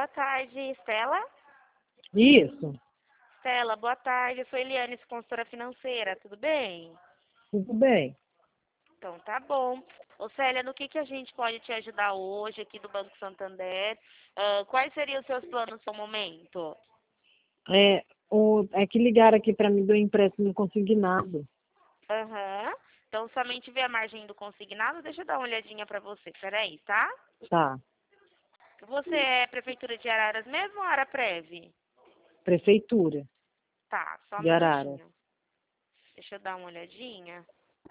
tarde, Estela. Isso, Estela, boa tarde. Eu sou Eliane, consultora financeira, tudo bem? tudo bem. Então tá bom. Ô Célia, no que a gente pode te ajudar hoje aqui do Banco Santander? Quais seriam os seus planos no momento? É que ligaram aqui para mim do empréstimo consignado. Aham. Então somente ver a margem do consignado, deixa eu dar uma olhadinha pra você, peraí, tá? Tá, Você é Prefeitura de Araras mesmo ou Araprev? prefeitura Tá, só um de Araras. minutinho. Deixa eu dar uma olhadinha.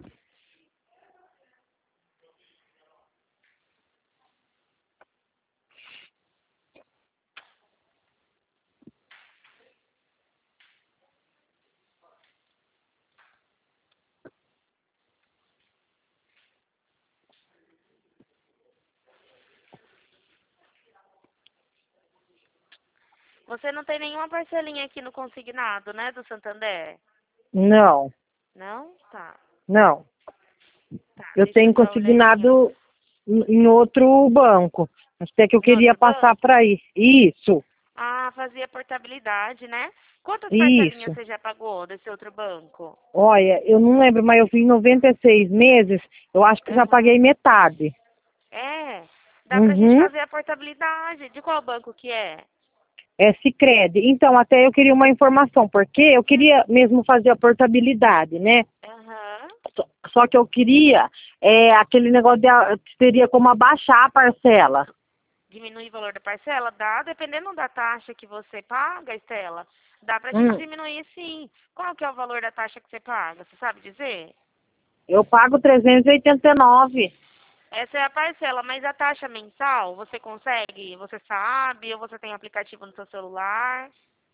Você não tem nenhuma parcelinha aqui no consignado, né, do Santander? Não, Não? Tá. não. Tá, Eu deixa eu tenho dar uma olhadinha. consignado em outro banco. Até que eu Em queria outro passar banco? para aí. Isso, Ah, fazia portabilidade, né? Quantas parcelinhas isso. você já pagou desse outro banco? Olha, eu não lembro, mas eu fiz 96 meses. Eu acho que já Aham. paguei metade. É. Dá pra gente Uhum. fazer a portabilidade. De qual banco que é? É Sicredi. Então, até eu queria uma informação, porque eu queria mesmo fazer a portabilidade, né? Aham. Só que eu queria aquele negócio seria como abaixar a parcela. Diminuir o valor da parcela? Dá, dependendo da taxa que você paga, Estela. Dá pra gente Hum, diminuir sim. Qual que é o valor da taxa que você paga? Você sabe dizer? eu pago 389. Essa é a parcela, mas a taxa mensal, você consegue? Você sabe? Ou você tem aplicativo no seu celular?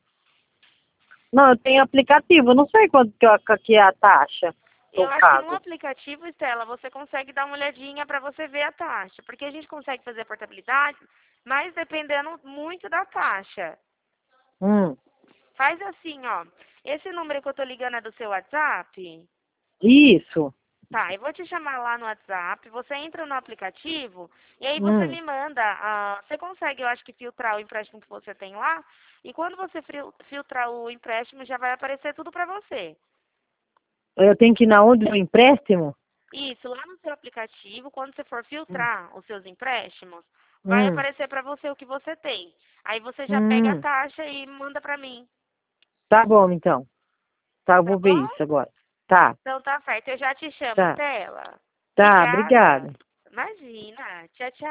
Não, eu tenho aplicativo, eu não sei quanto que é a taxa que Eu eu acho que no pago. aplicativo, Estela, você consegue dar uma olhadinha para você ver a taxa. Porque a gente consegue fazer a portabilidade, mas dependendo muito da taxa. Hum, Faz assim, ó. Esse número que eu tô ligando é do seu WhatsApp? isso. Tá, eu vou te chamar lá no WhatsApp, você entra no aplicativo e aí você Hum, me manda, você consegue, eu acho que filtrar o empréstimo que você tem lá, e quando você filtrar o empréstimo já vai aparecer tudo pra você. eu tenho que ir na onde no empréstimo? Isso, lá no seu aplicativo, quando você for Hum, filtrar os seus empréstimos, vai hum, aparecer pra você o que você tem. Aí você já pega a hum. taxa e manda pra mim, Tá bom, então. Tá, eu tá vou ver bom? isso agora. Tá, Então tá certo, eu já te chamo, tá, Estela. tá, Obrigada. obrigada. Imagina. Tchau, tchau.